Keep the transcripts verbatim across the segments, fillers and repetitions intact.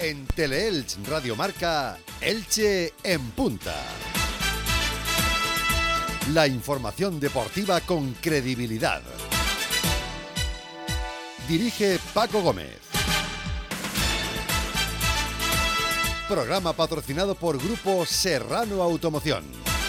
En Teleelch Radio Marca, Elche en punta. La información deportiva con credibilidad. Dirige Paco Gómez. Programa patrocinado por Grupo Serrano Automoción.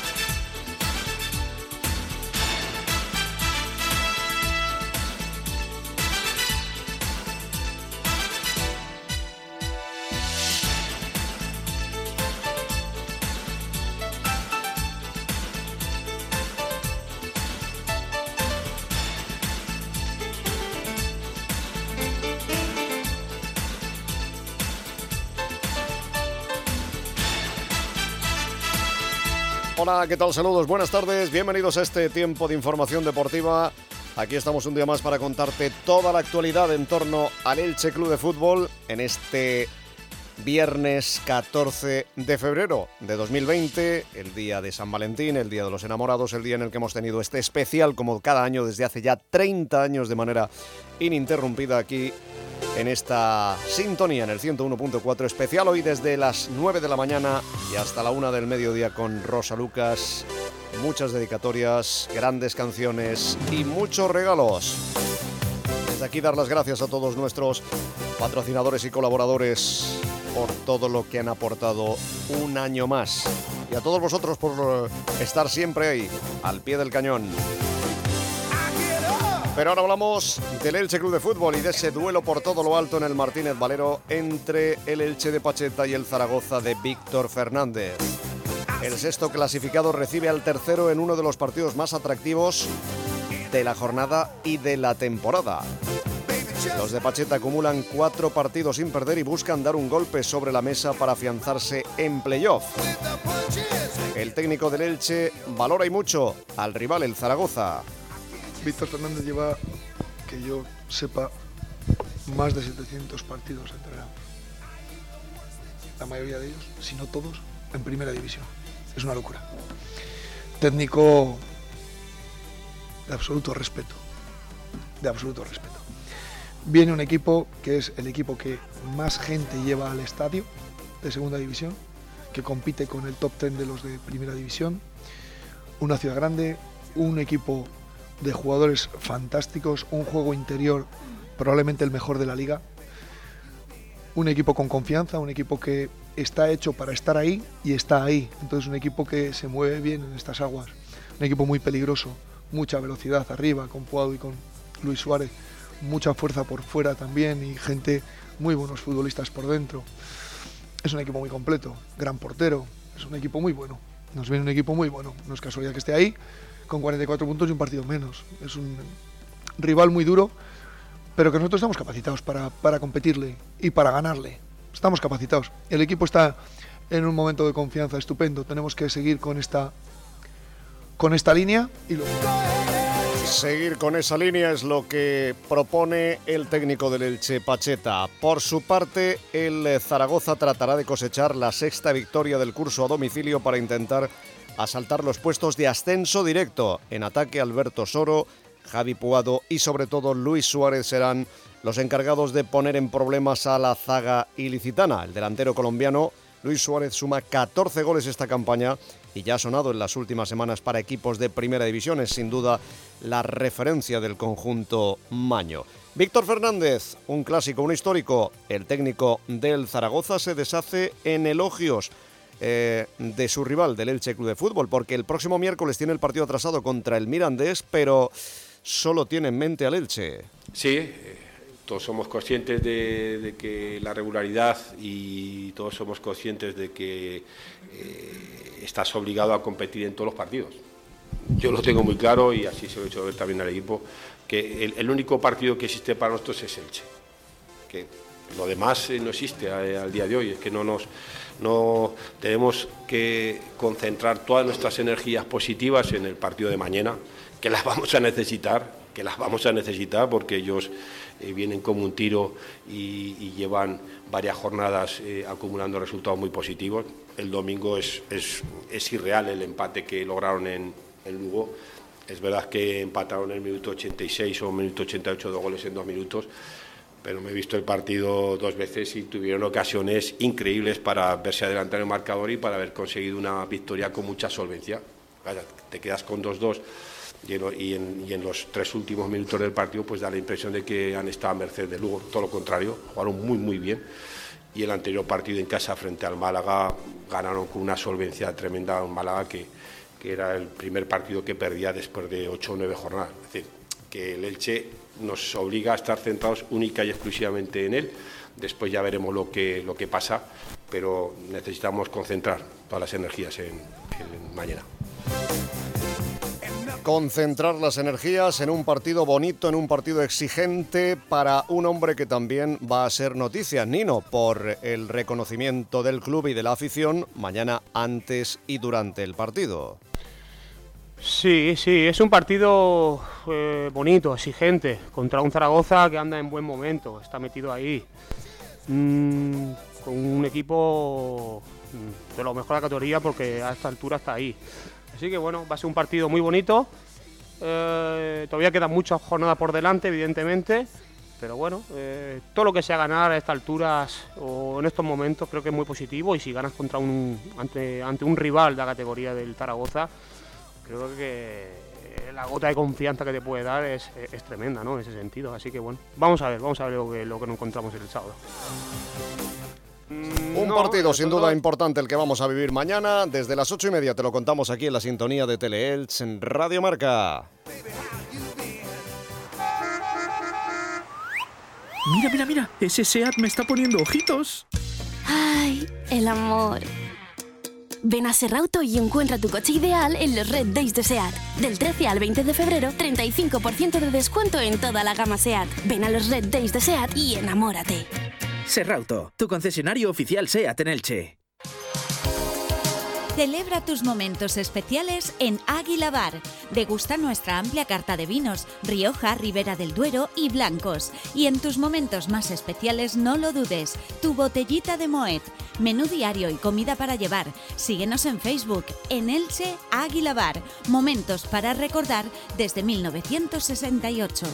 Hola, ¿qué tal? Saludos, buenas tardes, bienvenidos a este tiempo de información deportiva. Aquí estamos un día más para contarte toda la actualidad en torno al Elche Club de Fútbol en este viernes catorce de febrero de dos mil veinte, el día de San Valentín, el día de los enamorados, el día en el que hemos tenido este especial como cada año desde hace ya treinta años de manera ininterrumpida aquí en esta sintonía en el ciento uno punto cuatro, especial hoy desde las nueve de la mañana y hasta la una del mediodía con Rosa Lucas. Muchas dedicatorias, grandes canciones y muchos regalos. Desde aquí dar las gracias a todos nuestros patrocinadores y colaboradores por todo lo que han aportado un año más. Y a todos vosotros por estar siempre ahí, al pie del cañón. Pero ahora hablamos del Elche Club de Fútbol y de ese duelo por todo lo alto en el Martínez Valero entre el Elche de Pacheta y el Zaragoza de Víctor Fernández. El sexto clasificado recibe al tercero en uno de los partidos más atractivos de la jornada y de la temporada. Los de Pacheta acumulan cuatro partidos sin perder y buscan dar un golpe sobre la mesa para afianzarse en playoff. El técnico del Elche valora y mucho al rival, el Zaragoza. Víctor Fernández lleva, que yo sepa, más de setecientos partidos entrenados. La mayoría de ellos, si no todos, en primera división. Es una locura. Técnico de absoluto respeto. De absoluto respeto. Viene un equipo que es el equipo que más gente lleva al estadio de segunda división, que compite con el top ten de los de primera división. Una ciudad grande, un equipo de jugadores fantásticos, un juego interior probablemente el mejor de la liga, un equipo con confianza, un equipo que está hecho para estar ahí y está ahí, entonces un equipo que se mueve bien en estas aguas, un equipo muy peligroso, mucha velocidad arriba con Puado y con Luis Suárez, mucha fuerza por fuera también y gente, muy buenos futbolistas por dentro. Es un equipo muy completo, gran portero, es un equipo muy bueno, nos viene un equipo muy bueno, no es casualidad que esté ahí con cuarenta y cuatro puntos y un partido menos. Es un rival muy duro, pero que nosotros estamos capacitados para, para competirle y para ganarle. Estamos capacitados. El equipo está en un momento de confianza estupendo. Tenemos que seguir con esta, con esta línea y lo... Seguir con esa línea es lo que propone el técnico del Elche, Pacheta. Por su parte, el Zaragoza tratará de cosechar la sexta victoria del curso a domicilio para intentar asaltar los puestos de ascenso directo. En ataque, Alberto Soro, Javi Puado y sobre todo Luis Suárez serán los encargados de poner en problemas a la zaga ilicitana. El delantero colombiano Luis Suárez suma catorce goles esta campaña y ya ha sonado en las últimas semanas para equipos de primera división. Es sin duda la referencia del conjunto maño. Víctor Fernández, un clásico, un histórico. El técnico del Zaragoza se deshace en elogios Eh, de su rival, del Elche Club de Fútbol, porque el próximo miércoles tiene el partido atrasado contra el Mirandés, pero solo tiene en mente al Elche. Sí, eh, todos somos conscientes de, de que la regularidad y todos somos conscientes de que eh, estás obligado a competir en todos los partidos. Yo lo tengo muy claro y así se lo he hecho ver también al equipo, que el, el único partido que existe para nosotros es Elche, que lo demás no existe al día de hoy, es que no nos no tenemos que concentrar todas nuestras energías positivas en el partido de mañana, que las vamos a necesitar, que las vamos a necesitar porque ellos eh, vienen como un tiro y, y llevan varias jornadas eh, acumulando resultados muy positivos. El domingo es, es, es irreal el empate que lograron en, en Lugo. Es verdad que empataron en el minuto ochenta y seis o en el minuto ochenta y ocho, dos goles en dos minutos, pero me he visto el partido dos veces y tuvieron ocasiones increíbles para verse adelantar en el marcador y para haber conseguido una victoria con mucha solvencia. Vaya, te quedas con dos dos y, y, en, y en los tres últimos minutos del partido pues da la impresión de que han estado a merced del Lugo, todo lo contrario, jugaron muy muy bien. Y el anterior partido en casa frente al Málaga ganaron con una solvencia tremenda a un Málaga que, que era el primer partido que perdía después de ocho o nueve jornadas. Es decir, que el Elche nos obliga a estar centrados única y exclusivamente en él. Después ya veremos lo que, lo que pasa, pero necesitamos concentrar todas las energías en, en mañana. Concentrar las energías en un partido bonito, en un partido exigente para un hombre que también va a ser noticia, Nino, por el reconocimiento del club y de la afición mañana, antes y durante el partido. Sí, sí, es un partido eh, bonito, exigente, contra un Zaragoza que anda en buen momento, está metido ahí, mm, con un equipo de lo mejor de la categoría porque a esta altura está ahí. Así que bueno, va a ser un partido muy bonito, eh, todavía quedan muchas jornadas por delante, evidentemente, pero bueno, eh, todo lo que sea ganar a estas alturas o en estos momentos creo que es muy positivo y si ganas contra un ante, ante un rival de la categoría del Zaragoza, creo que la gota de confianza que te puede dar es, es tremenda, ¿no? En ese sentido. Así que bueno, vamos a ver, vamos a ver lo que, lo que nos encontramos el sábado. Mm, Un no, partido sin duda todo... importante el que vamos a vivir mañana. Desde las ocho y media te lo contamos aquí en la sintonía de Teleelch en Radio Marca. Mira, mira, mira, ese SEAT me está poniendo ojitos. Ay, el amor. Ven a Serrauto y encuentra tu coche ideal en los Red Days de SEAT. Del trece al veinte de febrero, treinta y cinco por ciento de descuento en toda la gama SEAT. Ven a los Red Days de SEAT y enamórate. Serrauto, tu concesionario oficial SEAT en Elche. Celebra tus momentos especiales en Águila Bar. Degusta nuestra amplia carta de vinos, Rioja, Ribera del Duero y blancos. Y en tus momentos más especiales no lo dudes, tu botellita de Moet. Menú diario y comida para llevar. Síguenos en Facebook, en Elche Águila Bar. Momentos para recordar desde mil novecientos sesenta y ocho.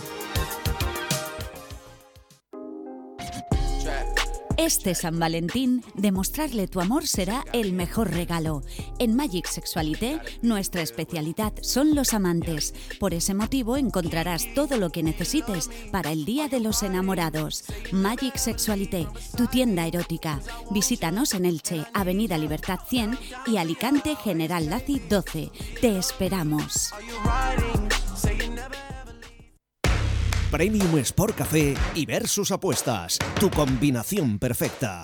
Este San Valentín, demostrarle tu amor será el mejor regalo. En Magic Sexualité, nuestra especialidad son los amantes. Por ese motivo encontrarás todo lo que necesites para el Día de los Enamorados. Magic Sexualité, tu tienda erótica. Visítanos en Elche, Avenida Libertad cien y Alicante, General Laci doce. Te esperamos. Premium Sport Café y Versus Apuestas, tu combinación perfecta.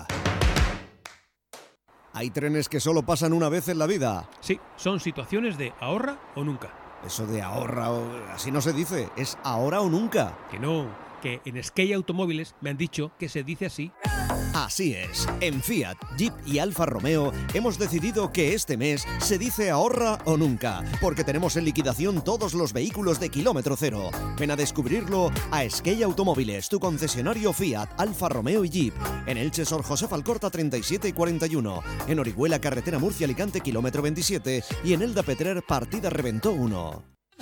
Hay trenes que solo pasan una vez en la vida. Sí, son situaciones de ahorra o nunca. Eso de ahorra o... así no se dice, es ahora o nunca. Que no, que en Skate Automóviles me han dicho que se dice así. Así es, en Fiat, Jeep y Alfa Romeo hemos decidido que este mes se dice ahorra o nunca, porque tenemos en liquidación todos los vehículos de kilómetro cero. Ven a descubrirlo a Skate Automóviles, tu concesionario Fiat, Alfa Romeo y Jeep. En Elche, Sor José Alcorta treinta y siete y cuarenta y uno. En Orihuela, carretera Murcia-Alicante, kilómetro veintisiete. Y en Elda Petrer, partida Reventó uno.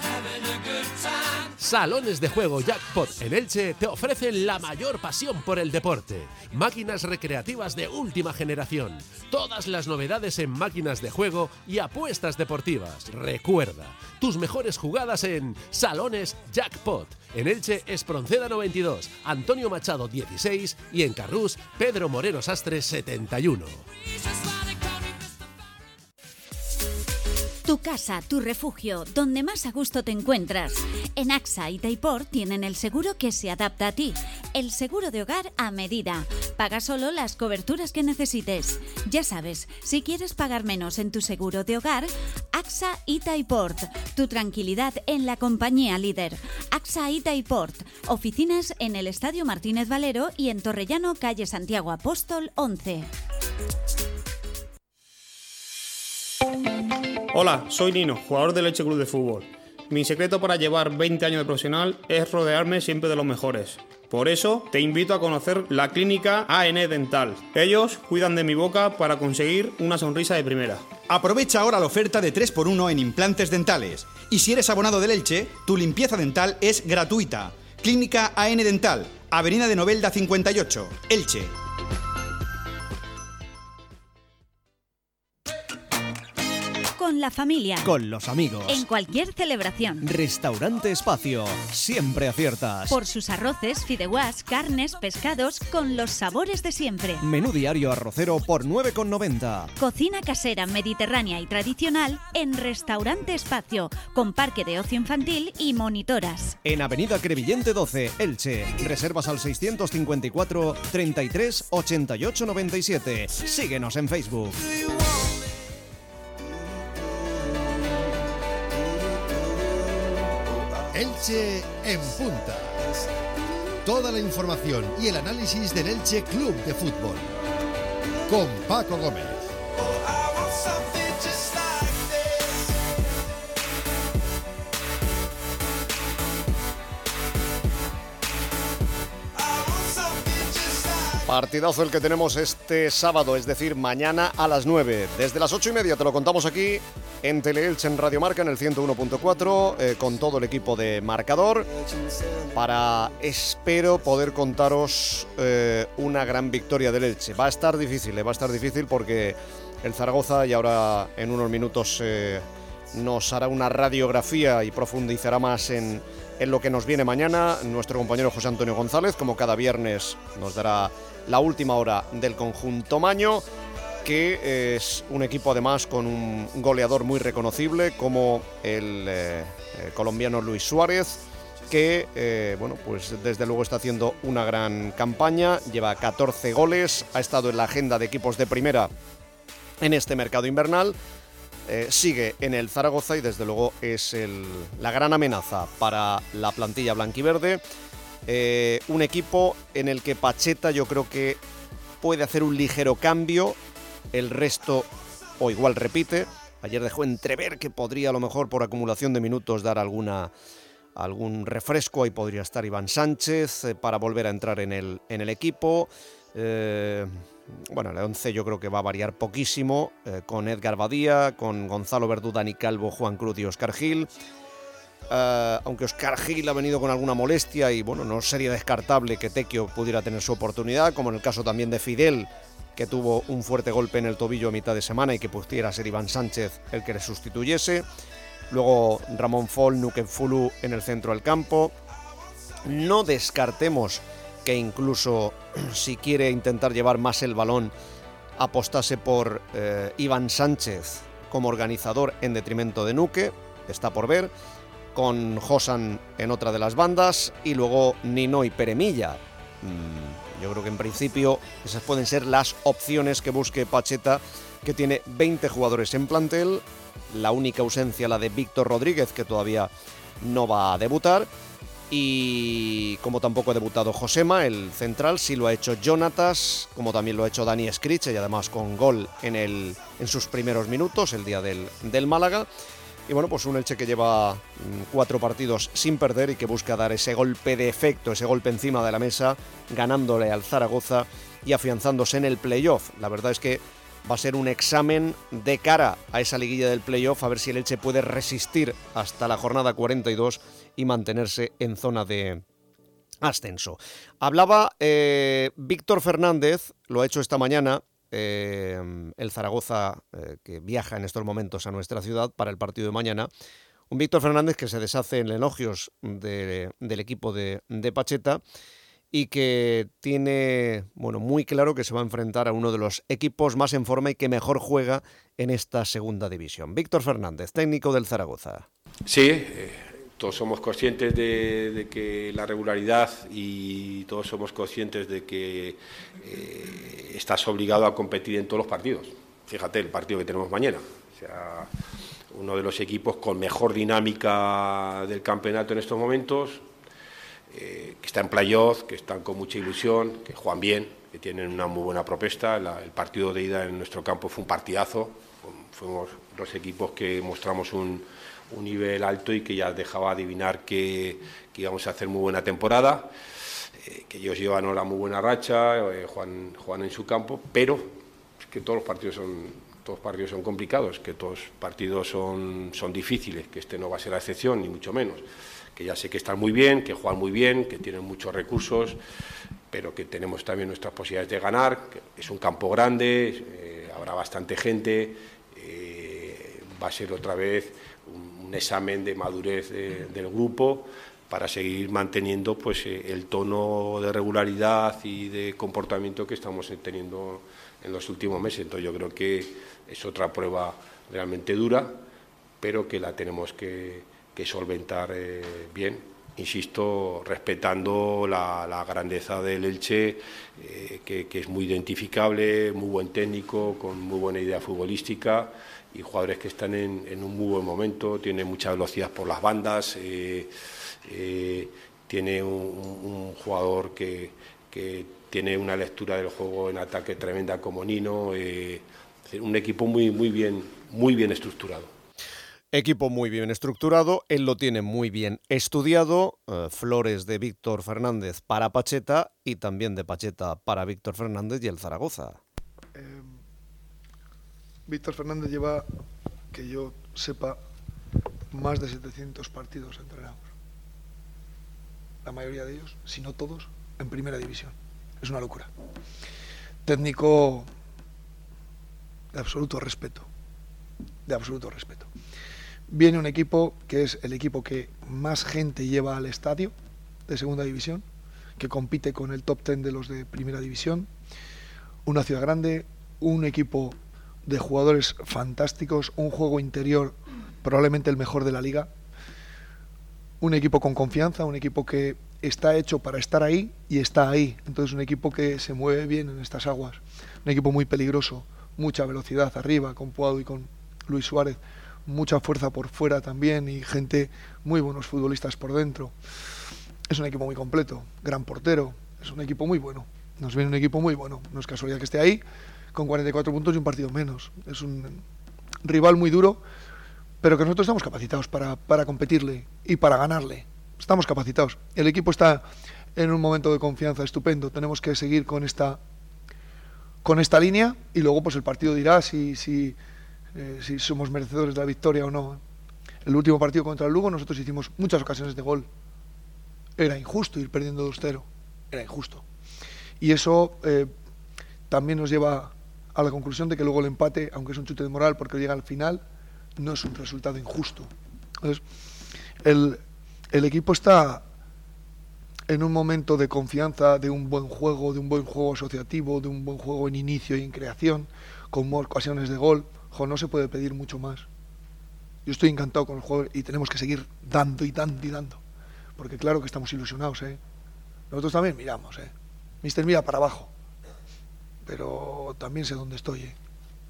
Salones de Juego Jackpot en Elche te ofrecen la mayor pasión por el deporte. Máquinas recreativas de última generación. Todas las novedades en máquinas de juego y apuestas deportivas. Recuerda, tus mejores jugadas en Salones Jackpot. En Elche, Espronceda noventa y dos, Antonio Machado dieciséis y en Carrús, Pedro Moreno Sastre setenta y uno. Tu casa, tu refugio, donde más a gusto te encuentras. En AXA y Taiport tienen el seguro que se adapta a ti. El seguro de hogar a medida. Paga solo las coberturas que necesites. Ya sabes, si quieres pagar menos en tu seguro de hogar, AXA y Taiport. Tu tranquilidad en la compañía líder. AXA y Taiport. Oficinas en el Estadio Martínez Valero y en Torrellano, calle Santiago Apóstol once. Hola, soy Nino, jugador del Elche Club de Fútbol. Mi secreto para llevar veinte años de profesional es rodearme siempre de los mejores. Por eso, te invito a conocer la clínica A N Dental. Ellos cuidan de mi boca para conseguir una sonrisa de primera. Aprovecha ahora la oferta de tres por uno en implantes dentales. Y si eres abonado del Elche, tu limpieza dental es gratuita. Clínica A N Dental, Avenida de Novelda cincuenta y ocho, Elche. Con la familia. Con los amigos. En cualquier celebración. Restaurante Espacio. Siempre aciertas. Por sus arroces, fideuás, carnes, pescados, con los sabores de siempre. Menú diario arrocero por nueve con noventa. Cocina casera, mediterránea y tradicional en Restaurante Espacio, con parque de ocio infantil y monitoras. En Avenida Crevillente doce, Elche. Reservas al seiscientos cincuenta y cuatro, treinta y tres, ochenta y ocho, noventa y siete. Síguenos en Facebook. Elche en punta. Toda la información y el análisis del Elche Club de Fútbol. Con Paco Gómez. Partidazo el que tenemos este sábado, es decir, mañana a las nueve. Desde las ocho y media te lo contamos aquí en Teleelche en Radio Marca, en el ciento uno punto cuatro, eh, con todo el equipo de Marcador, para, espero, poder contaros eh, una gran victoria del Elche. Va a estar difícil, eh, va a estar difícil porque el Zaragoza, y ahora en unos minutos eh, nos hará una radiografía y profundizará más en, en lo que nos viene mañana. Nuestro compañero José Antonio González, como cada viernes, nos dará la última hora del conjunto maño, que es un equipo además con un goleador muy reconocible como el eh, eh, colombiano Luis Suárez, que eh, bueno, pues desde luego está haciendo una gran campaña, lleva catorce goles, ha estado en la agenda de equipos de primera en este mercado invernal, eh, sigue en el Zaragoza y desde luego es el, la gran amenaza para la plantilla blanquiverde. Eh, un equipo en el que Pacheta yo creo que puede hacer un ligero cambio, el resto o igual repite. Ayer dejó entrever que podría a lo mejor por acumulación de minutos dar alguna, algún refresco, ahí podría estar Iván Sánchez eh, para volver a entrar en el, en el equipo. Eh, bueno, el once yo creo que va a variar poquísimo, eh, con Edgar Badía, con Gonzalo Verdú, Dani Calvo, Juan Cruz y Óscar Gil. Uh, aunque Óscar Gil ha venido con alguna molestia y bueno, no sería descartable que Tequio pudiera tener su oportunidad, como en el caso también de Fidel, que tuvo un fuerte golpe en el tobillo a mitad de semana y que pudiera ser Iván Sánchez el que le sustituyese. Luego Ramón Fol, Nuken Fulu en el centro del campo. No descartemos que incluso si quiere intentar llevar más el balón, apostase por eh, Iván Sánchez como organizador en detrimento de Nuque, está por ver, con Josan en otra de las bandas y luego Nino y Peremilla. Mm, yo creo que en principio esas pueden ser las opciones que busque Pacheta, que tiene veinte jugadores en plantel, la única ausencia la de Víctor Rodríguez, que todavía no va a debutar, y como tampoco ha debutado Josema, el central, sí lo ha hecho Jonatas, como también lo ha hecho Dani Escriche, y además con gol en, el, en sus primeros minutos, el día del, del Málaga. Y bueno, pues un Elche que lleva cuatro partidos sin perder y que busca dar ese golpe de efecto, ese golpe encima de la mesa, ganándole al Zaragoza y afianzándose en el playoff. La verdad es que va a ser un examen de cara a esa liguilla del playoff, a ver si el Elche puede resistir hasta la jornada cuarenta y dos y mantenerse en zona de ascenso. Hablaba eh, Víctor Fernández, lo ha hecho esta mañana, Eh, el Zaragoza eh, que viaja en estos momentos a nuestra ciudad para el partido de mañana. Un Víctor Fernández que se deshace en elogios de, del equipo de, de Pacheta y que tiene bueno, muy claro que se va a enfrentar a uno de los equipos más en forma y que mejor juega en esta segunda división. Víctor Fernández, técnico del Zaragoza. Sí, eh, todos somos conscientes de, de que la regularidad y todos somos conscientes de que eh, estás obligado a competir en todos los partidos. Fíjate el partido que tenemos mañana. O sea, uno de los equipos con mejor dinámica del campeonato en estos momentos, eh, que está en playoff, que están con mucha ilusión, que juegan bien, que tienen una muy buena propuesta. La, el partido de ida en nuestro campo fue un partidazo. Fuimos los equipos que mostramos un un nivel alto y que ya dejaba adivinar que, que íbamos a hacer muy buena temporada, eh, que ellos llevan ahora muy buena racha, eh, Juan, Juan en su campo, pero es que todos los partidos son, todos los partidos son complicados, que todos los partidos son, son difíciles, que este no va a ser la excepción, ni mucho menos, que ya sé que están muy bien, que juegan muy bien, que tienen muchos recursos, pero que tenemos también nuestras posibilidades de ganar, que es un campo grande, eh, habrá bastante gente, eh, va a ser otra vez un, un examen de madurez de, del grupo para seguir manteniendo pues el tono de regularidad y de comportamiento que estamos teniendo en los últimos meses. Entonces yo creo que es otra prueba realmente dura, pero que la tenemos que, que solventar eh, bien. Insisto, respetando la, la grandeza del Elche, eh, que, que es muy identificable, muy buen técnico, con muy buena idea futbolística y jugadores que están en, en un muy buen momento, tiene mucha velocidad por las bandas, eh, eh, tiene un, un jugador que, que tiene una lectura del juego en ataque tremenda como Nino, eh, un equipo muy, muy bien, muy bien estructurado. Equipo muy bien estructurado, él lo tiene muy bien estudiado, eh, flores de Víctor Fernández para Pacheta y también de Pacheta para Víctor Fernández y el Zaragoza. Eh, Víctor Fernández lleva, que yo sepa, más de setecientos partidos entrenados. La mayoría de ellos, si no todos, en primera división. Es una locura. Técnico de absoluto respeto, de absoluto respeto. Viene un equipo que es el equipo que más gente lleva al estadio de segunda división, que compite con el top ten de los de primera división, una ciudad grande, un equipo de jugadores fantásticos, un juego interior probablemente el mejor de la liga, un equipo con confianza, un equipo que está hecho para estar ahí y está ahí, entonces un equipo que se mueve bien en estas aguas, un equipo muy peligroso, mucha velocidad arriba con Puado y con Luis Suárez, mucha fuerza por fuera también y gente, muy buenos futbolistas por dentro. Es un equipo muy completo, gran portero, es un equipo muy bueno. Nos viene un equipo muy bueno, no es casualidad que esté ahí, con cuarenta y cuatro puntos y un partido menos. Es un rival muy duro, pero que nosotros estamos capacitados para, para competirle y para ganarle. Estamos capacitados. El equipo está en un momento de confianza estupendo. Tenemos que seguir con esta, con esta línea y luego pues el partido dirá si... si Eh, si somos merecedores de la victoria o no. El último partido contra el Lugo nosotros hicimos muchas ocasiones de gol. Era injusto ir perdiendo dos cero. Era injusto. Y eso eh, también nos lleva a la conclusión de que luego el empate, aunque es un chute de moral porque llega al final, no es un resultado injusto. Entonces, el, el equipo está en un momento de confianza, de un buen juego, de un buen juego asociativo, de un buen juego en inicio y en creación, con ocasiones de gol. No se puede pedir mucho más. Yo estoy encantado con el juego y tenemos que seguir dando y dando y dando. Porque claro que estamos ilusionados, ¿eh? Nosotros también miramos, ¿eh? Mister mira para abajo. Pero también sé dónde estoy, ¿eh?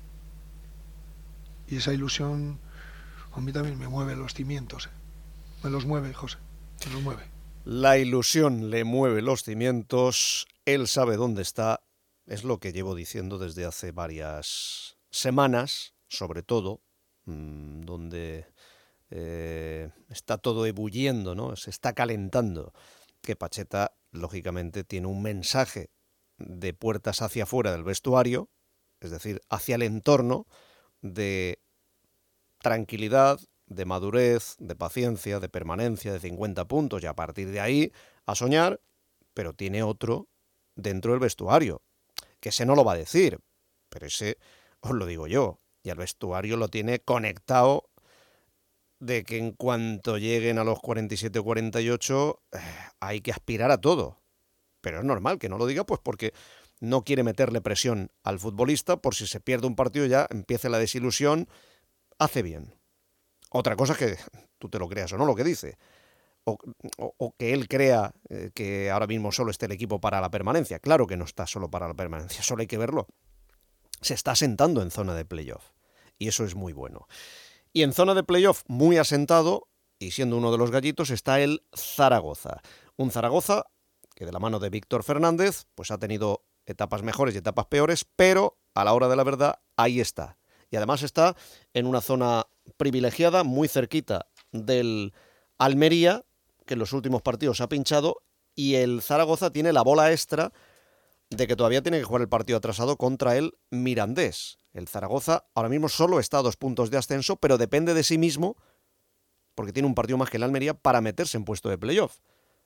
Y esa ilusión a mí también me mueve los cimientos, ¿eh? Me los mueve, José. Me los mueve. La ilusión le mueve los cimientos. Él sabe dónde está. Es lo que llevo diciendo desde hace varias semanas. Sobre todo, mmm, donde eh, está todo ebulliendo, ¿no? Se está calentando, que Pacheta, lógicamente, tiene un mensaje de puertas hacia afuera del vestuario, es decir, hacia el entorno, de tranquilidad, de madurez, de paciencia, de permanencia, de cincuenta puntos, y a partir de ahí a soñar, pero tiene otro dentro del vestuario, que ese no lo va a decir, pero ese os lo digo yo. Y al vestuario lo tiene conectado de que en cuanto lleguen a los cuarenta y siete o cuarenta y ocho eh, hay que aspirar a todo. Pero es normal que no lo diga, pues porque no quiere meterle presión al futbolista por si se pierde un partido ya empiece la desilusión. Hace bien. Otra cosa es que tú te lo creas o no lo que dice. O, o, o que él crea eh, que ahora mismo solo esté el equipo para la permanencia. Claro que no está solo para la permanencia, solo hay que verlo. Se está asentando en zona de playoff. Y eso es muy bueno. Y en zona de playoff muy asentado, y siendo uno de los gallitos, está el Zaragoza. Un Zaragoza que de la mano de Víctor Fernández pues ha tenido etapas mejores y etapas peores, pero a la hora de la verdad ahí está. Y además está en una zona privilegiada, muy cerquita del Almería, que en los últimos partidos ha pinchado, y el Zaragoza tiene la bola extra de que todavía tiene que jugar el partido atrasado contra el Mirandés. El Zaragoza ahora mismo solo está a dos puntos de ascenso, pero depende de sí mismo porque tiene un partido más que el Almería para meterse en puesto de playoff.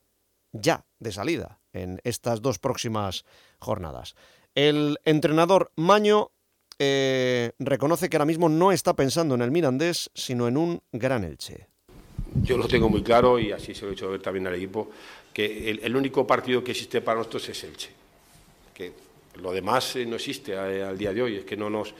Ya, de salida, en estas dos próximas jornadas. El entrenador Maño eh, reconoce que ahora mismo no está pensando en el Mirandés, sino en un gran Elche. Yo lo tengo muy claro, y así se lo he hecho ver también al equipo, que el, el único partido que existe para nosotros es Elche. Que lo demás no existe al día de hoy, es que no nos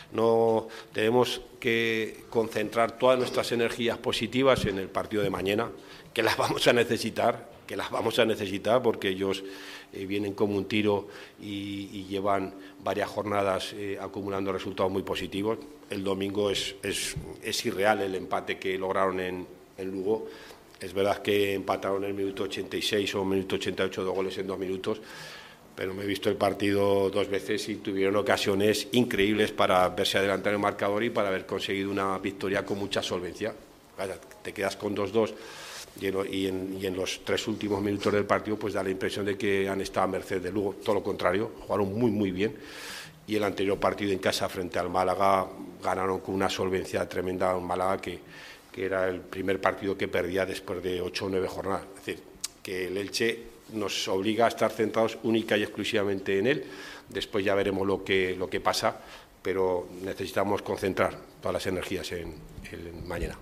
no tenemos que concentrar todas nuestras energías positivas en el partido de mañana, que las vamos a necesitar, que las vamos a necesitar porque ellos eh, vienen como un tiro y, y llevan varias jornadas eh, acumulando resultados muy positivos. El domingo es, es, es irreal el empate que lograron en, en Lugo. Es verdad que empataron en el minuto ochenta y seis o en el minuto ochenta y ocho, dos goles en dos minutos, pero me he visto el partido dos veces y tuvieron ocasiones increíbles para verse adelantar en el marcador y para haber conseguido una victoria con mucha solvencia. Vaya, te quedas con dos dos y en, y, en, y en los tres últimos minutos del partido pues da la impresión de que han estado a merced de Lugo. Todo lo contrario, jugaron muy muy bien, y el anterior partido en casa frente al Málaga ganaron con una solvencia tremenda. Un Málaga que, que era el primer partido que perdía después de ocho o nueve jornadas. Es decir, que el Elche nos obliga a estar centrados única y exclusivamente en él. Después ya veremos lo que, lo que pasa, pero necesitamos concentrar todas las energías en, en mañana.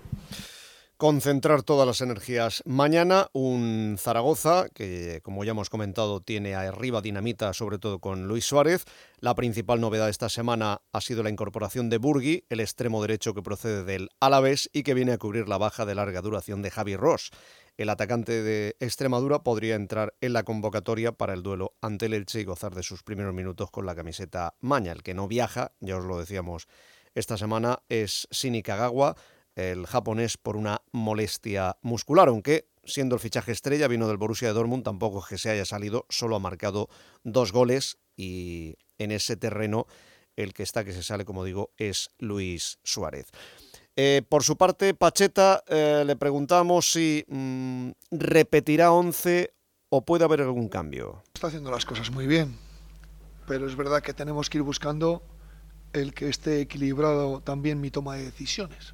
Concentrar todas las energías mañana. Un Zaragoza que, como ya hemos comentado, tiene arriba dinamita, sobre todo con Luis Suárez. La principal novedad esta semana ha sido la incorporación de Burgui, el extremo derecho que procede del Alavés y que viene a cubrir la baja de larga duración de Javi Ross. El atacante de Extremadura podría entrar en la convocatoria para el duelo ante el Elche y gozar de sus primeros minutos con la camiseta maña. El que no viaja, ya os lo decíamos esta semana, es Shinji Kagawa, el japonés, por una molestia muscular, aunque siendo el fichaje estrella, vino del Borussia Dortmund, tampoco es que se haya salido, solo ha marcado dos goles y en ese terreno el que está que se sale, como digo, es Luis Suárez. Eh, por su parte, Pacheta, eh, le preguntamos si mmm, repetirá once o puede haber algún cambio. Está haciendo las cosas muy bien, pero es verdad que tenemos que ir buscando el que esté equilibrado también mi toma de decisiones.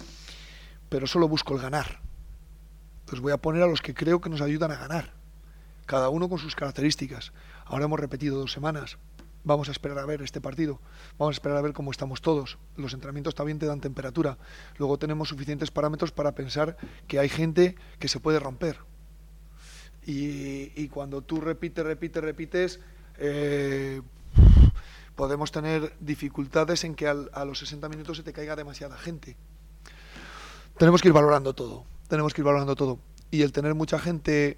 Pero solo busco el ganar. Entonces voy a poner a los que creo que nos ayudan a ganar, cada uno con sus características. Ahora hemos repetido dos semanas. Vamos a esperar a ver este partido, vamos a esperar a ver cómo estamos todos. Los entrenamientos también te dan temperatura. Luego tenemos suficientes parámetros para pensar que hay gente que se puede romper. Y, y cuando tú repites, repites, repites, eh, podemos tener dificultades en que al, a los sesenta minutos se te caiga demasiada gente. Tenemos que ir valorando todo, tenemos que ir valorando todo. Y el tener mucha gente,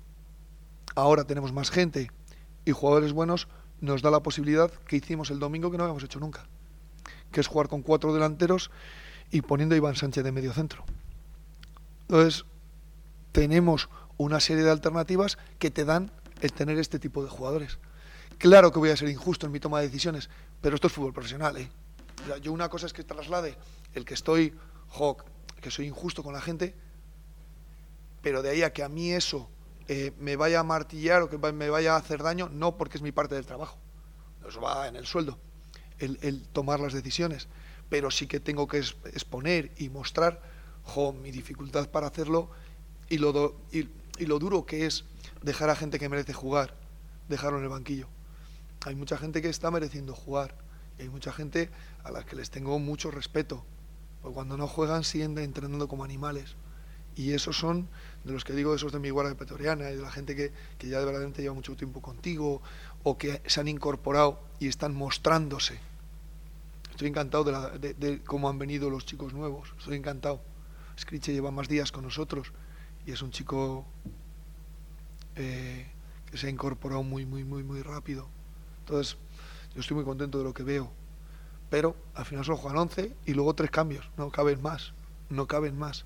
ahora tenemos más gente y jugadores buenos, nos da la posibilidad que hicimos el domingo que no habíamos hecho nunca, que es jugar con cuatro delanteros y poniendo a Iván Sánchez de medio centro. Entonces, tenemos una serie de alternativas que te dan el tener este tipo de jugadores. Claro que voy a ser injusto en mi toma de decisiones, pero esto es fútbol profesional, ¿eh? O sea, yo una cosa es que traslade el que estoy, jo, que soy injusto con la gente, pero de ahí a que a mí eso eh, me vaya a martillar o que me vaya a hacer daño, no, porque es mi parte del trabajo. Eso va en el sueldo, el, el tomar las decisiones, pero sí que tengo que exponer y mostrar jo, mi dificultad para hacerlo y lo, do, y, y lo duro que es dejar a gente que merece jugar, dejarlo en el banquillo. Hay mucha gente que está mereciendo jugar y hay mucha gente a la que les tengo mucho respeto, porque cuando no juegan siguen entrenando como animales. Y esos son de los que digo, esos de mi guardia pretoriana y de la gente que, que ya de verdad lleva mucho tiempo contigo o que se han incorporado y están mostrándose. Estoy encantado de, la, de, de cómo han venido los chicos nuevos, estoy encantado. Scriche lleva más días con nosotros y es un chico eh, que se ha incorporado muy, muy, muy, muy rápido. Entonces, yo estoy muy contento de lo que veo. Pero al final solo juegan once y luego tres cambios, no caben más, no caben más.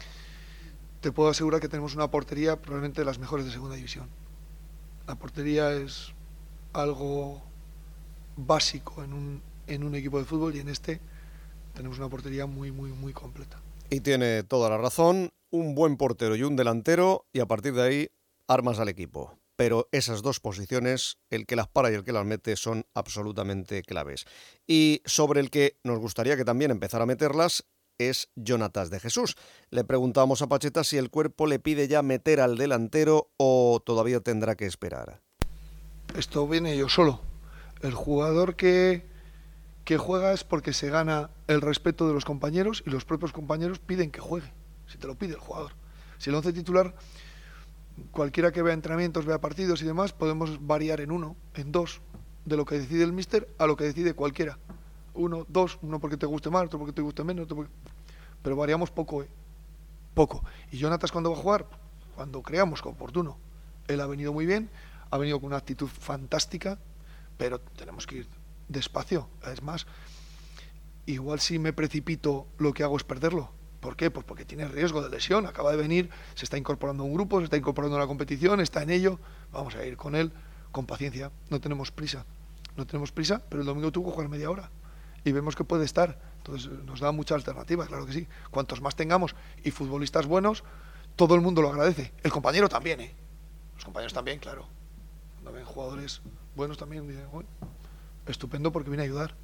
Te puedo asegurar que tenemos una portería probablemente de las mejores de segunda división. La portería es algo básico en un, en un equipo de fútbol y en este tenemos una portería muy, muy, muy completa. Y tiene toda la razón, un buen portero y un delantero y a partir de ahí armas al equipo. Pero esas dos posiciones, el que las para y el que las mete, son absolutamente claves. Y sobre el que nos gustaría que también empezara a meterlas, es Jonatas de Jesús. Le preguntamos a Pacheta si el cuerpo le pide ya meter al delantero o todavía tendrá que esperar. Esto viene yo solo. El jugador que, que juega es porque se gana el respeto de los compañeros y los propios compañeros piden que juegue, si te lo pide el jugador. Si el once titular, cualquiera que vea entrenamientos, vea partidos y demás, podemos variar en uno, en dos, de lo que decide el míster a lo que decide cualquiera. Uno, dos, uno porque te guste más, otro porque te guste menos, otro porque... pero variamos poco, ¿eh? Poco. Y Jonatas, ¿cuándo va a jugar? Cuando creamos que oportuno. Él ha venido muy bien, ha venido con una actitud fantástica, pero tenemos que ir despacio. Es más, igual si me precipito, lo que hago es perderlo. ¿Por qué? Pues porque tiene riesgo de lesión, acaba de venir, se está incorporando a un grupo, se está incorporando a la competición, está en ello. Vamos a ir con él con paciencia, no tenemos prisa. No tenemos prisa, pero el domingo tuvo que jugar media hora y vemos que puede estar. Entonces nos da muchas alternativas, claro que sí. Cuantos más tengamos y futbolistas buenos, todo el mundo lo agradece. El compañero también, ¿eh? Los compañeros también, claro. Cuando ven jugadores buenos también dicen, bueno, estupendo porque viene a ayudar.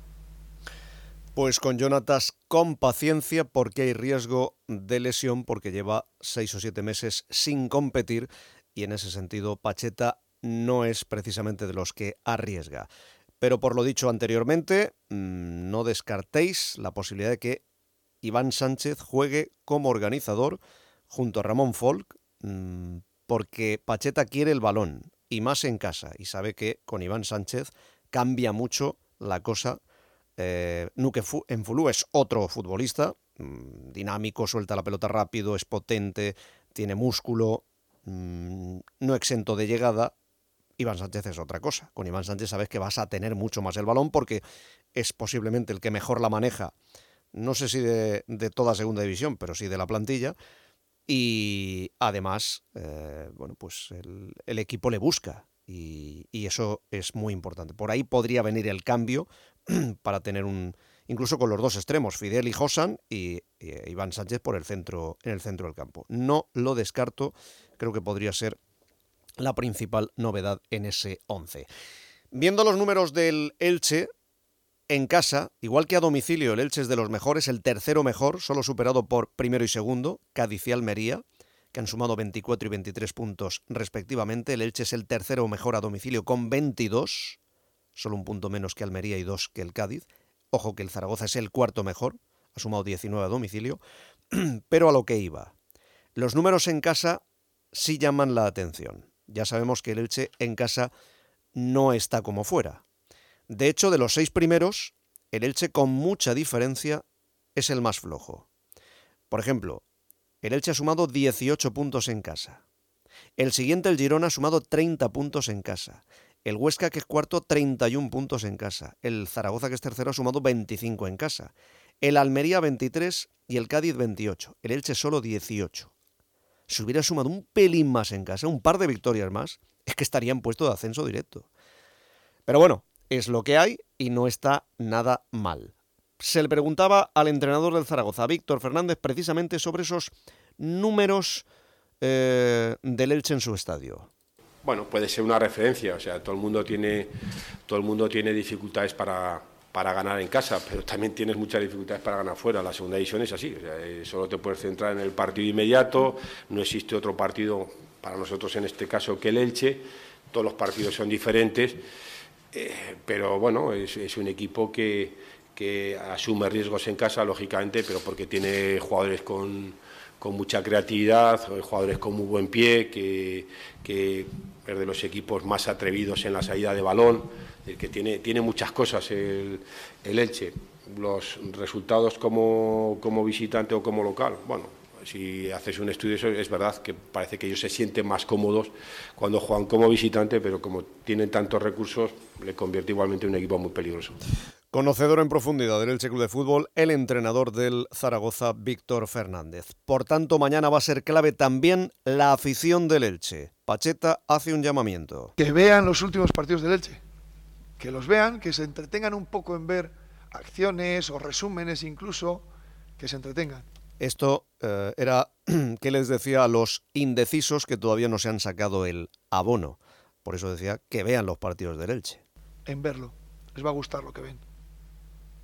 Pues con Jonatas con paciencia porque hay riesgo de lesión, porque lleva seis o siete meses sin competir y en ese sentido Pacheta no es precisamente de los que arriesga. Pero por lo dicho anteriormente, no descartéis la posibilidad de que Iván Sánchez juegue como organizador junto a Ramón Folk, porque Pacheta quiere el balón y más en casa y sabe que con Iván Sánchez cambia mucho la cosa. Eh, Nuque Enfulu es otro futbolista, mmm, dinámico, suelta la pelota rápido, es potente, tiene músculo, mmm, no exento de llegada. Iván Sánchez es otra cosa. Con Iván Sánchez sabes que vas a tener mucho más el balón porque es posiblemente el que mejor la maneja, no sé si de, de toda segunda división, pero sí de la plantilla. Y además, eh, bueno, pues el, el equipo le busca y, y eso es muy importante. Por ahí podría venir el cambio para tener un, incluso con los dos extremos, Fidel y Josan y, y Iván Sánchez por el centro, en el centro del campo. No lo descarto, creo que podría ser la principal novedad en ese once. Viendo los números del Elche en casa, igual que a domicilio, el Elche es de los mejores, el tercero mejor, solo superado por primero y segundo, Cádiz y Almería, que han sumado veinticuatro y veintitrés puntos respectivamente. El Elche es el tercero mejor a domicilio con veintidós, solo un punto menos que Almería y dos que el Cádiz. Ojo que el Zaragoza es el cuarto mejor, ha sumado diecinueve a domicilio, pero a lo que iba. Los números en casa sí llaman la atención. Ya sabemos que el Elche en casa no está como fuera. De hecho, de los seis primeros, el Elche con mucha diferencia es el más flojo. Por ejemplo, el Elche ha sumado dieciocho puntos en casa. El siguiente, el Girona, ha sumado treinta puntos en casa. El Huesca, que es cuarto, treinta y uno puntos en casa. El Zaragoza, que es tercero, ha sumado veinticinco en casa. El Almería, veintitrés y el Cádiz, veintiocho. El Elche solo dieciocho. Si hubiera sumado un pelín más en casa, un par de victorias más, es que estaría en puesto de ascenso directo. Pero bueno, es lo que hay y no está nada mal. Se le preguntaba al entrenador del Zaragoza, Víctor Fernández, precisamente sobre esos números eh, del Elche en su estadio. Bueno, puede ser una referencia, o sea, todo el mundo tiene, todo el mundo tiene dificultades para, para ganar en casa, pero también tienes muchas dificultades para ganar fuera. La segunda división es así, o sea, eh, solo te puedes centrar en el partido inmediato, no existe otro partido para nosotros en este caso que el Elche, todos los partidos son diferentes, eh, pero bueno, es, es un equipo que, que asume riesgos en casa, lógicamente, pero porque tiene jugadores con, con mucha creatividad, jugadores con muy buen pie, que, que es de los equipos más atrevidos en la salida de balón, el que tiene, tiene muchas cosas el, el Elche. Los resultados como, como visitante o como local, bueno, si haces un estudio, eso es verdad que parece que ellos se sienten más cómodos cuando juegan como visitante, pero como tienen tantos recursos, le convierte igualmente en un equipo muy peligroso. Conocedor en profundidad del Elche Club de Fútbol, el entrenador del Zaragoza, Víctor Fernández. Por tanto, mañana va a ser clave también la afición del Elche. Pacheta hace un llamamiento. Que vean los últimos partidos del Elche, que los vean, que se entretengan un poco en ver acciones o resúmenes incluso, que se entretengan. Esto eh, era que les decía a los indecisos que todavía no se han sacado el abono. Por eso decía que vean los partidos del Elche. En verlo, les va a gustar lo que ven.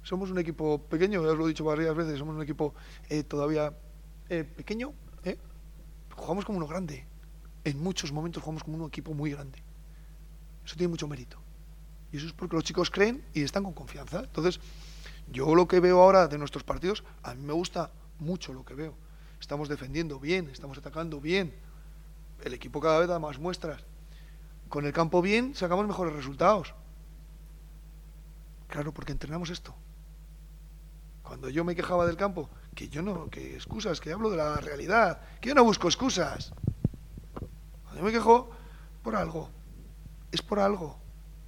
Somos un equipo pequeño, ya os lo he dicho varias veces, somos un equipo eh, todavía eh, pequeño, ¿eh? Jugamos como uno grande. En muchos momentos jugamos como un equipo muy grande. Eso tiene mucho mérito. Y eso es porque los chicos creen y están con confianza. Entonces, yo lo que veo ahora de nuestros partidos, a mí me gusta mucho lo que veo. Estamos defendiendo bien, estamos atacando bien. El equipo cada vez da más muestras. Con el campo bien, sacamos mejores resultados. Claro, porque entrenamos esto. Cuando yo me quejaba del campo, que yo no, que excusas, que hablo de la realidad, que yo no busco excusas. Cuando yo me quejo, por algo. Es por algo.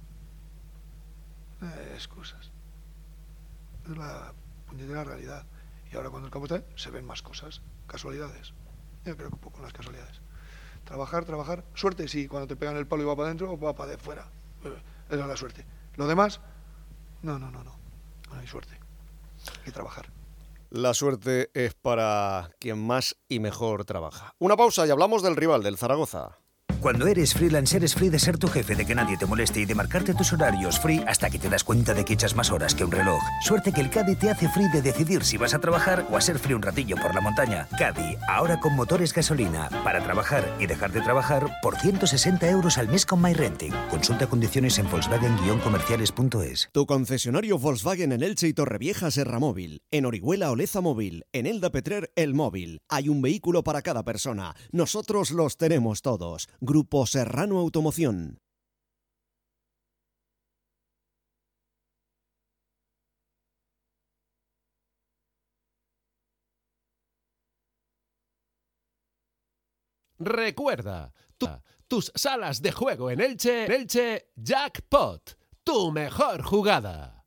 Eh, excusas. Es la puñetera realidad. Y ahora cuando el campo está, se ven más cosas. Casualidades. Yo creo que un poco en las casualidades. Trabajar, trabajar. Suerte, sí, cuando te pegan el palo y va para adentro o va para de fuera. Esa es la suerte. Lo demás, no, no, no, no. No hay suerte. Hay que trabajar. La suerte es para quien más y mejor trabaja. Una pausa y hablamos del rival, del Zaragoza. Cuando eres freelance, eres free de ser tu jefe, de que nadie te moleste y de marcarte tus horarios free hasta que te das cuenta de que echas más horas que un reloj. Suerte que el Caddy te hace free de decidir si vas a trabajar o a ser free un ratillo por la montaña. Caddy, ahora con motores gasolina, para trabajar y dejar de trabajar por ciento sesenta euros al mes con MyRenting. Consulta condiciones en volkswagen guion comerciales punto es. Tu concesionario Volkswagen en Elche y Torrevieja Serra Móvil, en Orihuela Oleza Móvil, en Elda Petrer El Móvil. Hay un vehículo para cada persona. Nosotros los tenemos todos. Grupo Serrano Automoción. Recuerda, tu, tus salas de juego en Elche, en Elche Jackpot, tu mejor jugada.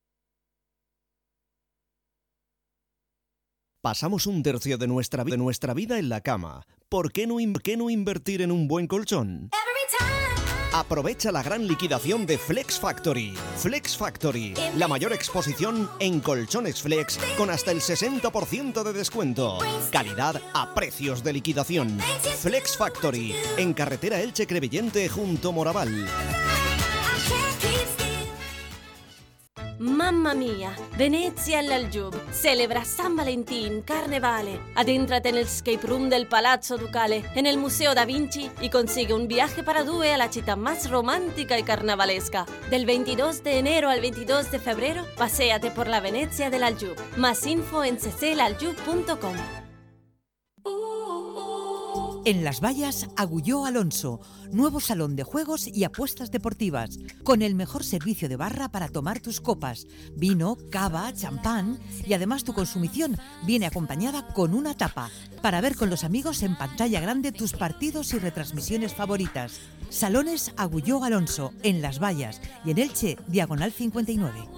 Pasamos un tercio de nuestra, de nuestra vida en la cama. ¿Por qué no, ¿Por qué no invertir en un buen colchón? Aprovecha la gran liquidación de Flex Factory. Flex Factory, la mayor exposición en colchones flex con hasta el sesenta por ciento de descuento. Calidad a precios de liquidación. Flex Factory, en carretera Elche-Crevillente junto Moraval. Mamma mia, Venezia all'Aljub, celebra San Valentín, Carnevale. Adéntrate en el escape room del Palazzo Ducale, en el Museo da Vinci y consigue un viaje para due a la città más romántica y carnavalesca. Del veintidós de enero al veintidós de febrero, paséate por la Venecia del Aljub. Más info en c c l aljub punto com. En Las Vallas, Agulló Alonso, nuevo salón de juegos y apuestas deportivas, con el mejor servicio de barra para tomar tus copas, vino, cava, champán, y además tu consumición viene acompañada con una tapa, para ver con los amigos en pantalla grande tus partidos y retransmisiones favoritas. Salones Agulló Alonso, en Las Vallas, y en Elche, Diagonal cincuenta y nueve.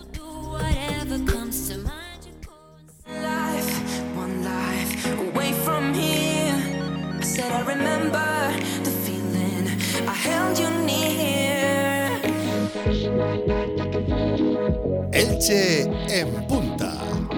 I remember the feeling I held you near. Elche en punta.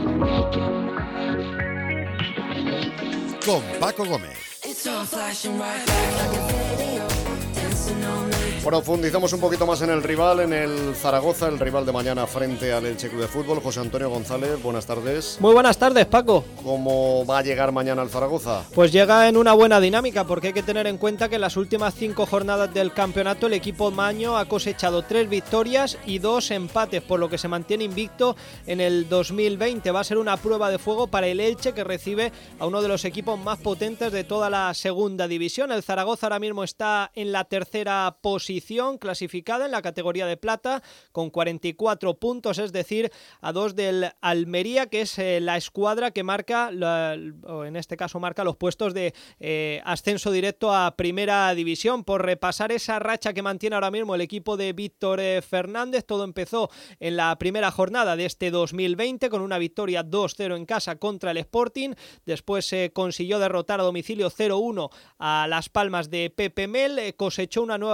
Con Paco Gómez. It's all flashing right back like a video. Dancing all night. Profundizamos un poquito más en el rival, en el Zaragoza, el rival de mañana frente al Elche Club de Fútbol. José Antonio González, buenas tardes. Muy buenas tardes, Paco. ¿Cómo va a llegar mañana al Zaragoza? Pues llega en una buena dinámica, porque hay que tener en cuenta que en las últimas cinco jornadas del campeonato el equipo maño ha cosechado tres victorias y dos empates, por lo que se mantiene invicto en el dos mil veinte. Va a ser una prueba de fuego para el Elche, que recibe a uno de los equipos más potentes de toda la segunda división. El Zaragoza ahora mismo está en la tercera posición, clasificada en la categoría de plata con cuarenta y cuatro puntos, es decir, a dos del Almería, que es eh, la escuadra que marca, la, o en este caso marca los puestos de eh, ascenso directo a primera división. Por repasar esa racha que mantiene ahora mismo el equipo de Víctor eh, Fernández, todo empezó en la primera jornada de este dos mil veinte con una victoria dos cero en casa contra el Sporting. Después se eh, consiguió derrotar a domicilio cero uno a Las Palmas de Pepe Mel, eh, cosechó una nueva victoria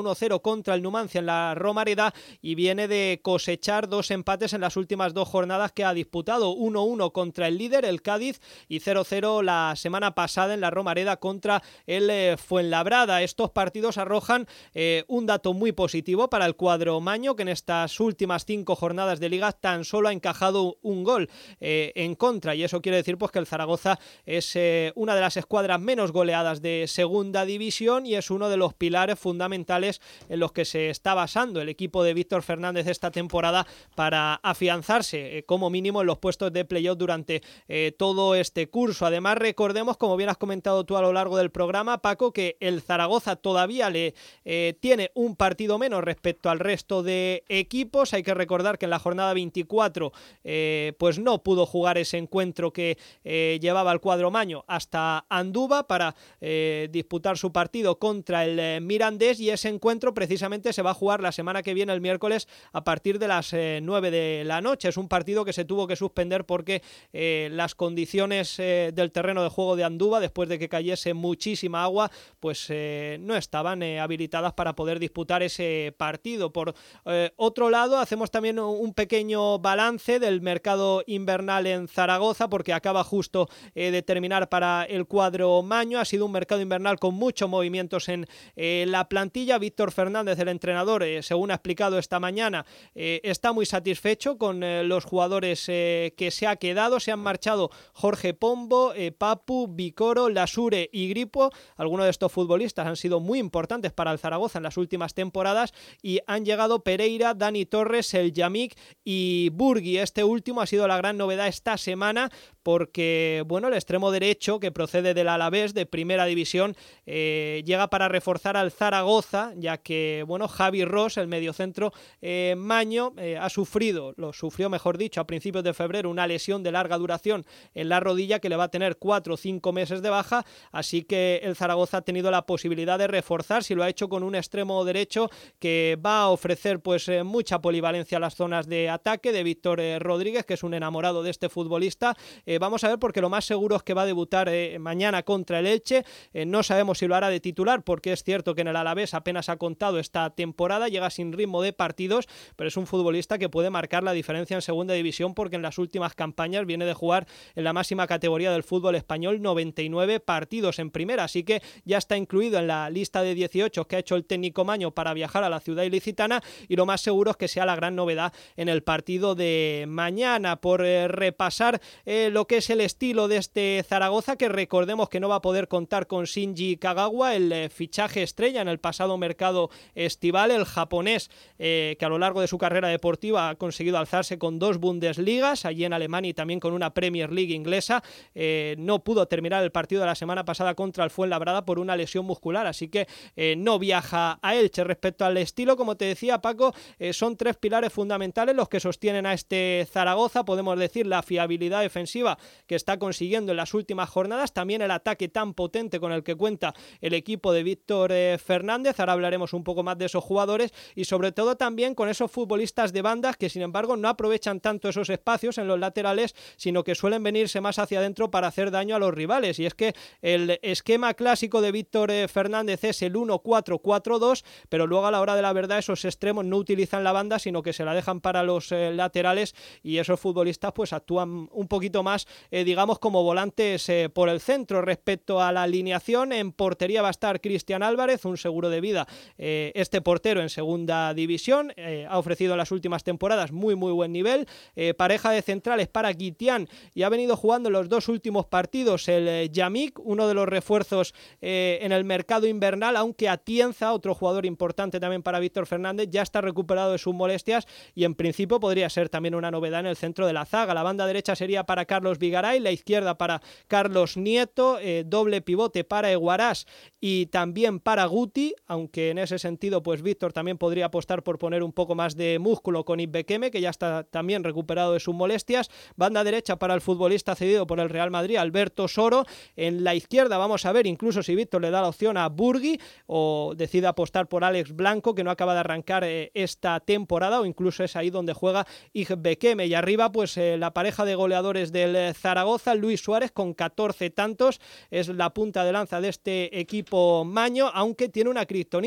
uno cero contra el Numancia en la Romareda y viene de cosechar dos empates en las últimas dos jornadas que ha disputado, uno uno contra el líder, el Cádiz, y cero cero la semana pasada en la Romareda contra el eh, Fuenlabrada. Estos partidos arrojan eh, un dato muy positivo para el cuadro maño, que en estas últimas cinco jornadas de liga tan solo ha encajado un gol eh, en contra, y eso quiere decir pues que el Zaragoza es eh, una de las escuadras menos goleadas de segunda división y es uno de los pilares fundamentales en los que se está basando el equipo de Víctor Fernández esta temporada para afianzarse eh, como mínimo en los puestos de playoff durante eh, todo este curso. Además, recordemos, como bien has comentado tú a lo largo del programa, Paco, que el Zaragoza todavía le eh, tiene un partido menos respecto al resto de equipos. Hay que recordar que en la jornada veinticuatro eh, pues no pudo jugar ese encuentro que eh, llevaba el cuadro maño hasta Andúba para eh, disputar su partido contra el eh, Mirandés, y ese encuentro precisamente se va a jugar la semana que viene, el miércoles, a partir de las eh, nueve de la noche. Es un partido que se tuvo que suspender porque eh, las condiciones eh, del terreno de juego de Andúba, después de que cayese muchísima agua, pues eh, no estaban eh, habilitadas para poder disputar ese partido. Por eh, otro lado, hacemos también un pequeño balance del mercado invernal en Zaragoza, porque acaba justo eh, de terminar para el cuadro maño. Ha sido un mercado invernal con muchos movimientos en eh, la plantilla. Víctor Fernández, el entrenador, eh, según ha explicado esta mañana, eh, está muy satisfecho con eh, los jugadores eh, que se ha quedado. Se han marchado Jorge Pombo, eh, Papu, Vicoro, Lasure y Gripo. Algunos de estos futbolistas han sido muy importantes para el Zaragoza en las últimas temporadas, y han llegado Pereira, Dani Torres, el Yamik y Burgui. Este último ha sido la gran novedad esta semana porque, bueno, el extremo derecho, que procede del Alavés de primera división, eh, llega para reforzar al Zaragoza, ya que, bueno, Javi Ross, el mediocentro eh, maño, eh, ha sufrido, lo sufrió mejor dicho, a principios de febrero, una lesión de larga duración en la rodilla que le va a tener cuatro o cinco meses de baja, así que el Zaragoza ha tenido la posibilidad de reforzar, si lo ha hecho con un extremo derecho que va a ofrecer pues eh, mucha polivalencia a las zonas de ataque de Víctor eh, Rodríguez, que es un enamorado de este futbolista. Eh, vamos a ver, porque lo más seguro es que va a debutar eh, mañana contra el Elche. Eh, no sabemos si lo hará de titular, porque es cierto que en el Alavés apenas ha contado esta temporada, llega sin ritmo de partidos, pero es un futbolista que puede marcar la diferencia en segunda división, porque en las últimas campañas viene de jugar en la máxima categoría del fútbol español noventa y nueve partidos en primera, así que ya está incluido en la lista de dieciocho que ha hecho el técnico maño para viajar a la ciudad ilicitana, y lo más seguro es que sea la gran novedad en el partido de mañana. Por eh, repasar eh, lo que es el estilo de este Zaragoza, que recordemos que no va a poder contar con Shinji Kagawa, el eh, fichaje estrella en el pasado mercado estival, el japonés eh, que a lo largo de su carrera deportiva ha conseguido alzarse con dos Bundesligas, allí en Alemania, y también con una Premier League inglesa. Eh, no pudo terminar el partido de la semana pasada contra el Fuenlabrada por una lesión muscular, así que eh, no viaja a Elche. Respecto al estilo, como te decía, Paco, eh, son tres pilares fundamentales los que sostienen a este Zaragoza. Podemos decir la fiabilidad defensiva que está consiguiendo en las últimas jornadas, también el ataque tan potente con el que cuenta el equipo de Víctor eh, Fernández. Ahora hablaremos un poco más de esos jugadores, y sobre todo también con esos futbolistas de bandas que, sin embargo, no aprovechan tanto esos espacios en los laterales, sino que suelen venirse más hacia adentro para hacer daño a los rivales. Y es que el esquema clásico de Víctor eh, Fernández es el uno cuatro cuatro dos, pero luego a la hora de la verdad esos extremos no utilizan la banda, sino que se la dejan para los eh, laterales, y esos futbolistas pues actúan un poquito más eh, digamos como volantes eh, por el centro. Respecto a la alineación, en portería va a estar Cristian Álvarez, un seguro de vida eh, este portero en segunda división, eh, ha ofrecido en las últimas temporadas muy muy buen nivel. Eh, pareja de centrales para Guitián, y ha venido jugando los dos últimos partidos el eh, Yamik, uno de los refuerzos eh, en el mercado invernal, aunque Atienza, otro jugador importante también para Víctor Fernández, ya está recuperado de sus molestias y en principio podría ser también una novedad en el centro de la zaga. La banda derecha sería para Carlos Vigaray, la izquierda para Carlos Nieto, eh, doble pivote para Eguarás y también para Guti, aunque en ese sentido pues Víctor también podría apostar por poner un poco más de músculo con Ibekeme, que ya está también recuperado de sus molestias. Banda derecha para el futbolista cedido por el Real Madrid, Alberto Soro. En la izquierda vamos a ver incluso si Víctor le da la opción a Burgui o decide apostar por Alex Blanco, que no acaba de arrancar eh, esta temporada, o incluso es ahí donde juega Ibekeme. Y arriba pues eh, la pareja de goleadores del eh, Zaragoza, Luis Suárez con catorce tantos, es la punta de lanza de este equipo maño, aunque tiene una kriptonita.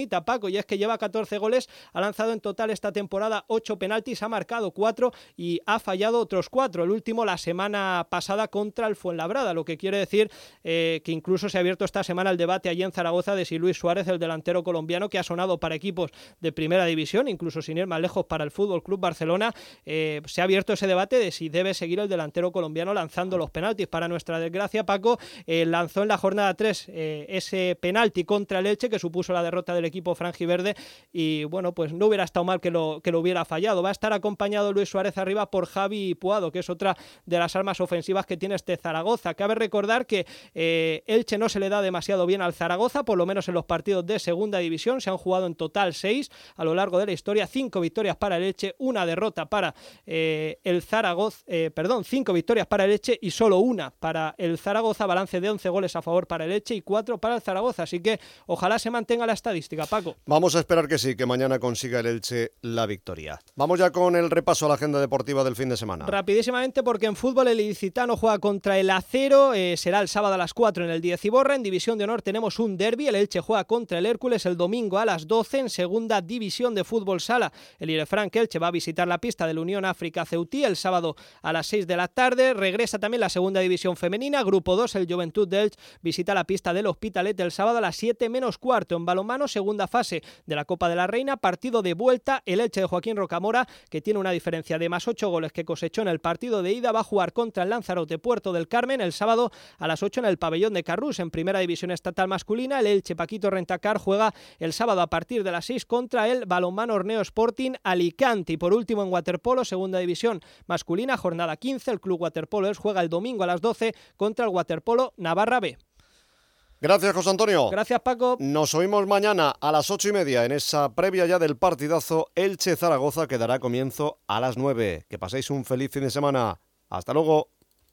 bonita, Paco, y es que lleva catorce goles, ha lanzado en total esta temporada ocho penaltis, ha marcado cuatro y ha fallado otros cuatro, el último la semana pasada contra el Fuenlabrada, lo que quiere decir eh, que incluso se ha abierto esta semana el debate allí en Zaragoza de si Luis Suárez, el delantero colombiano que ha sonado para equipos de primera división, incluso sin ir más lejos para el Fútbol Club Barcelona, eh, se ha abierto ese debate de si debe seguir el delantero colombiano lanzando los penaltis. Para nuestra desgracia, Paco eh, lanzó en la jornada tres eh, ese penalti contra el Elche que supuso la derrota del equipo franjiverde y bueno, pues no hubiera estado mal que lo, que lo hubiera fallado. Va a estar acompañado Luis Suárez arriba por Javi Puado, que es otra de las armas ofensivas que tiene este Zaragoza. Cabe recordar que eh, Elche no se le da demasiado bien al Zaragoza, por lo menos en los partidos de segunda división. Se han jugado en total seis a lo largo de la historia, cinco victorias para el Elche, una derrota para eh, el Zaragoza, eh, perdón, cinco victorias para el Elche y solo una para el Zaragoza, balance de once goles a favor para el Elche y cuatro para el Zaragoza, así que ojalá se mantenga la estadística, Paco. Vamos a esperar que sí, que mañana consiga el Elche la victoria. Vamos ya con el repaso a la agenda deportiva del fin de semana. Rapidísimamente, porque en fútbol el ilicitano juega contra el Acero, eh, será el sábado a las cuatro en el Diez Iborra. En División de Honor tenemos un derbi, el Elche juega contra el Hércules el domingo a las doce. En segunda división de fútbol sala, el Irefranc Elche va a visitar la pista del Unión África Ceutí el sábado a las seis de la tarde. Regresa también la segunda división femenina, grupo dos, el Juventud de Elche visita la pista del Hospitalet el sábado a las siete menos cuarto. En balonmano, segunda fase de la Copa de la Reina, partido de vuelta, el Elche de Joaquín Rocamora, que tiene una diferencia de más ocho goles que cosechó en el partido de ida, va a jugar contra el Lanzarote Puerto del Carmen el sábado a las ocho en el pabellón de Carrús. En primera división estatal masculina, el Elche Paquito Rentacar juega el sábado a partir de las seis contra el Balonmano Orneo Sporting Alicante. Y por último, en waterpolo, segunda división masculina, jornada quince, el Club Waterpolo juega el domingo a las doce contra el Waterpolo Navarra B. Gracias, José Antonio. Gracias, Paco. Nos oímos mañana a las ocho y media en esa previa ya del partidazo Elche-Zaragoza, que dará comienzo a las nueve. Que paséis un feliz fin de semana. Hasta luego.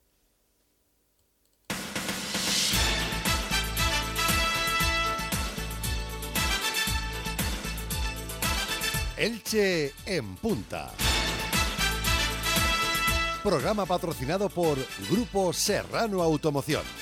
Elche en punta. Programa patrocinado por Grupo Serrano Automoción.